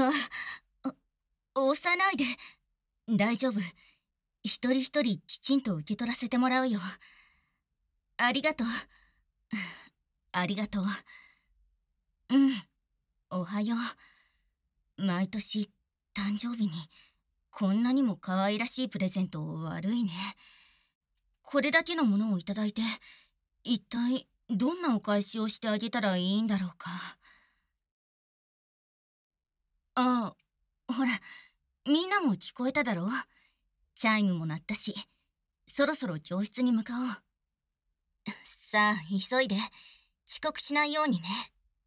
あ、押さないで。大丈夫。一人一人きちんと受け取らせてもらうよ。ありがとう。ありがとう。うん、おはよう。毎年、誕生日に、こんなにも可愛らしいプレゼント悪いね。これだけのものをいただいて、一体どんなお返しをしてあげたらいいんだろうか。ああ、ほら、みんなも聞こえただろう。チャイムも鳴ったし、そろそろ教室に向かおう。さあ、急いで。遅刻しないようにね。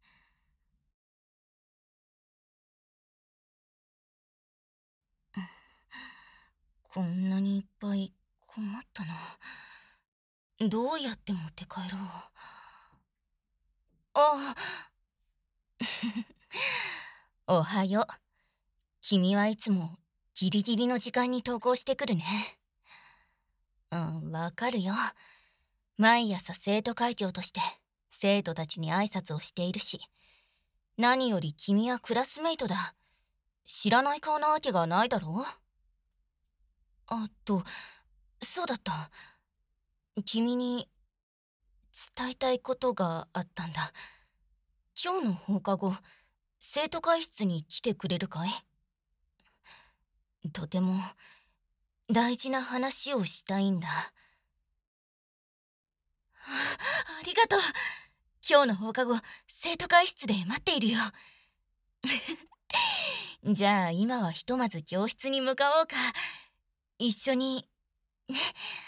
こんなにいっぱい困ったな。どうやって持って帰ろう。あ、おはよう。君はいつもギリギリの時間に登校してくるね。うん、わかるよ。毎朝生徒会長として生徒たちに挨拶をしているし、何より君はクラスメイトだ。知らない顔なわけがないだろう。あと、そうだった。君に伝えたいことがあったんだ。今日の放課後、生徒会室に来てくれるかい？とても大事な話をしたいんだ。ありがとう。今日の放課後、生徒会室で待っているよ。じゃあ今はひとまず教室に向かおうか。一緒に、ね。